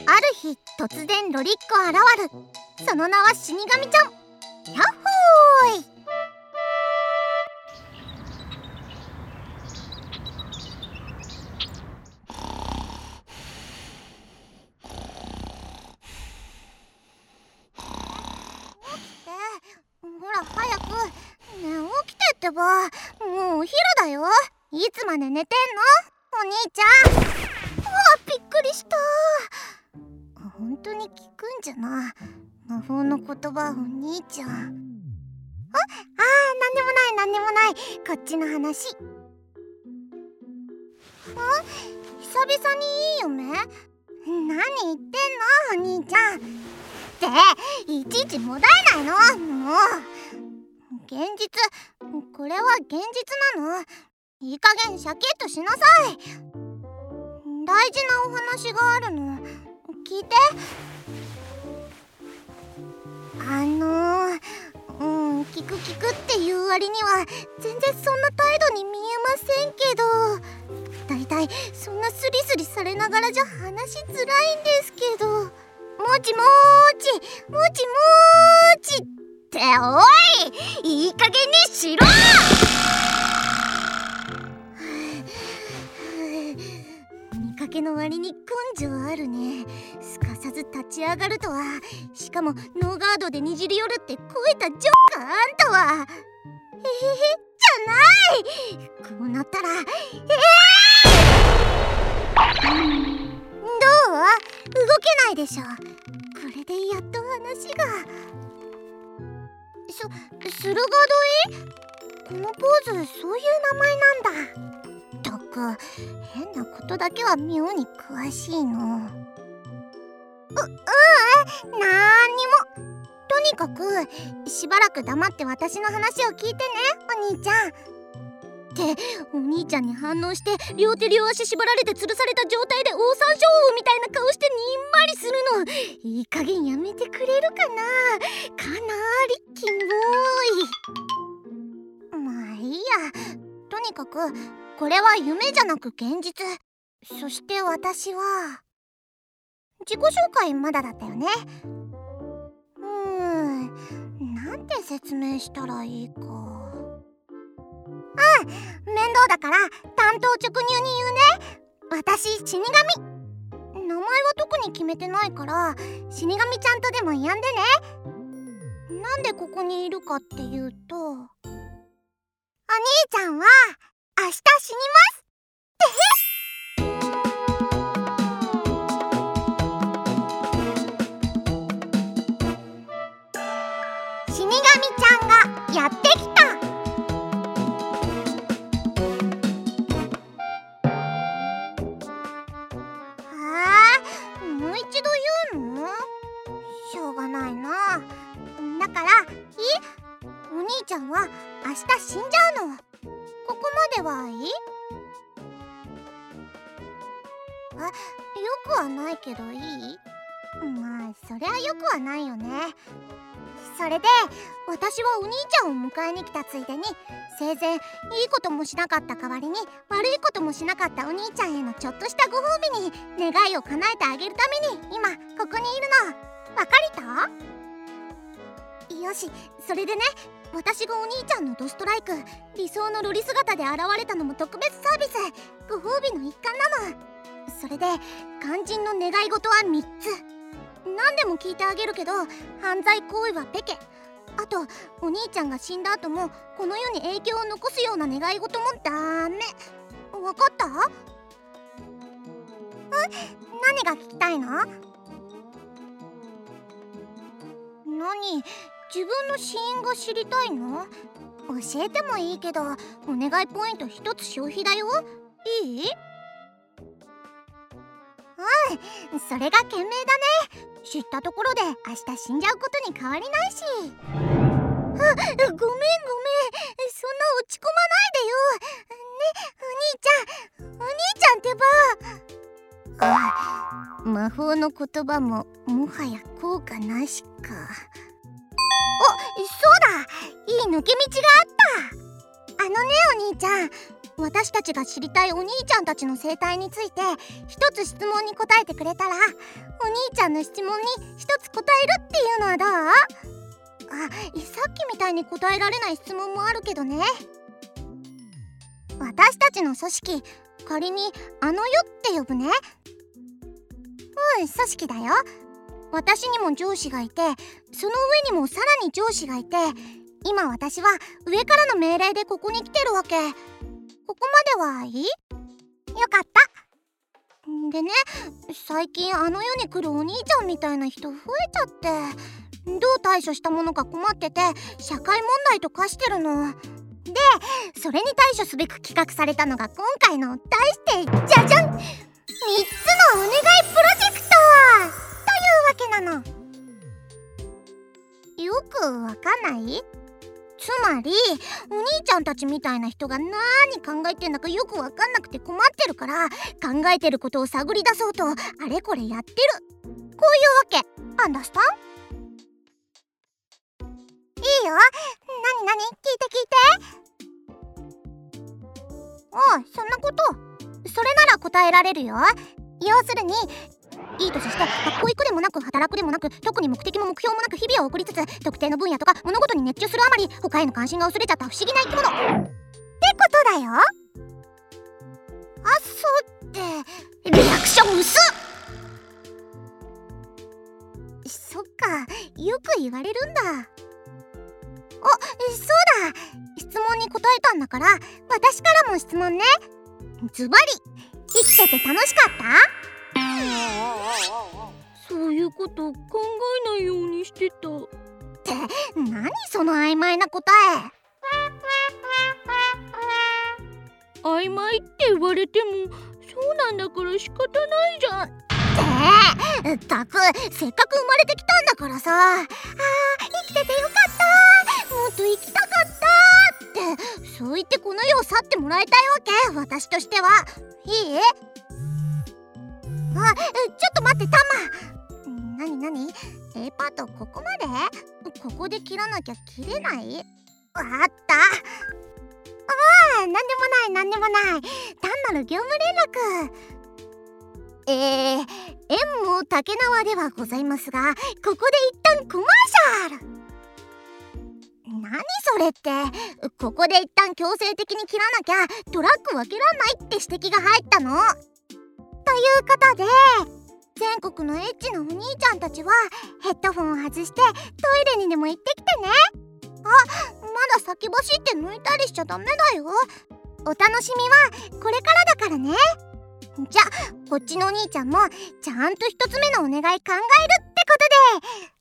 ある日突然ロリッコ現る。その名は死神ちゃん。やっほーい。ほら早くねえ、起きてってば。もうお昼だよ。いつまで寝てんのお兄ちゃん。びっくりした。本当に聞くんじゃな、魔法の言葉。お兄ちゃん。なんでもないなんでもない。こっちの話。久々にいい夢？何言ってんのお兄ちゃん。っていちいちもだえないの。もう現実、これは現実なの。いい加減シャキッとしなさい。大事なお話があるの。聞いて。聞く聞くっていう割には全然そんな態度に見えませんけど、だいたいそんなスリスリされながらじゃ話しづらいんですけど。もちもーちもちもーちっておい、いい加減にしろ。見かけの割に根性あるね。すかさず立ち上がるとは。しかもノーガードでにじり寄るって超えたジョーカーあんたは。じゃない。こうなったらどう？動けないでしょ。これでやっと話が。駿河戸？このポーズそういう名前なんだ。ったく変なことだけは妙に詳しいの。なんにも。とにかくしばらく黙って私の話を聞いてね、お兄ちゃん。ってお兄ちゃんに反応して両手両足縛られて吊るされた状態でオオサンショウウオみたいな顔してにんまりするの。いい加減やめてくれるかな。かなりキモい。まあいいや。とにかくこれは夢じゃなく現実。そして私は自己紹介まだだったよね。なんて説明したらいいか。面倒だから単刀直入に言うね。私死神。名前は特に決めてないから死神ちゃんとでも呼んでね。なんでここにいるかっていうと、お兄ちゃんは明日死にますってへ。死神ちゃんがやってきた。もう一度言うの？しょうがないな。だからお兄ちゃんは明日死んじゃうの。ここまではいい？よくはないけどいい？まあそりゃよくはないよね。それで私はお兄ちゃんを迎えに来たついでに、生前いいこともしなかった代わりに悪いこともしなかったお兄ちゃんへのちょっとしたご褒美に願いを叶えてあげるために今ここにいるの。わかりた？よし、それでね、私がお兄ちゃんのドストライク、理想のロリ姿で現れたのも特別サービス、ご褒美の一環なの。それで肝心の願い事は3つ。何でも聞いてあげるけど犯罪行為はペケ。あとお兄ちゃんが死んだ後もこの世に影響を残すような願い事もダメ。わかった？何が聞きたいの？何？自分の死因が知りたいの？教えてもいいけどお願いポイント1つ消費だよ。いい？それが賢明だね。知ったところで明日死んじゃうことに変わりないし。ごめん。そんな落ち込まないでよ。ね、お兄ちゃんってば。魔法の言葉ももはや効果なしか。そうだ、いい抜け道があった。お兄ちゃん、 私たちが知りたいお兄ちゃんたちの生態について一つ質問に答えてくれたら、お兄ちゃんの質問に一つ答えるっていうのはどう？さっきみたいに答えられない質問もあるけどね。私たちの組織、仮にあの世って呼ぶね。組織だよ。私にも上司がいて、その上にもさらに上司がいて、今私は上からの命令でここに来てるわけ。ここまではいい？よかった。でね、最近あの世に来るお兄ちゃんみたいな人増えちゃって、どう対処したものか困ってて、社会問題と化してるの。で、それに対処すべく企画されたのが今回の題してじゃじゃん、3つのお願いプロジェクトというわけなの。よくわかんない？つまりお兄ちゃんたちみたいな人が何考えてんだかよくわかんなくて困ってるから、考えてることを探り出そうとあれこれやってる、こういうわけ。アンダースタン？いいよ。なに聞いてそんなこと。それなら答えられるよ。要するに、いい年して学校行くでもなく働くでもなく、特に目的も目標もなく日々を送りつつ、特定の分野とか物事に熱中するあまり他への関心が薄れちゃった不思議な生き物ってことだよ。そうってリアクション薄っ。そっか、よく言われるんだ。そうだ、質問に答えたんだから私からも質問ね。ズバリ、生きてて楽しかった？ そういうこと考えないようにしてた。 って何その曖昧な答え。曖昧って言われてもそうなんだから仕方ないじゃん。 ったく、せっかく生まれてきたんだからさ。生きててよかった、もっと生きたかったって、そう言ってこの世を去ってもらいたいわけ、私としては。いい？ちょっと待って、タマ。なに A パートここまで？ここで切らなきゃ切れない？あった。なんでもない、単なる業務連絡。縁も竹縄ではございますが、ここで一旦コマーシャル。何それって、ここで一旦強制的に切らなきゃトラック分けらんないって指摘が入ったの。ということで、全国のエッチなお兄ちゃんたちはヘッドフォンを外してトイレにでも行ってきてね。まだ先走って抜いたりしちゃダメだよ。お楽しみはこれからだからね。じゃあこっちのお兄ちゃんもちゃんと一つ目のお願い考えるってことで。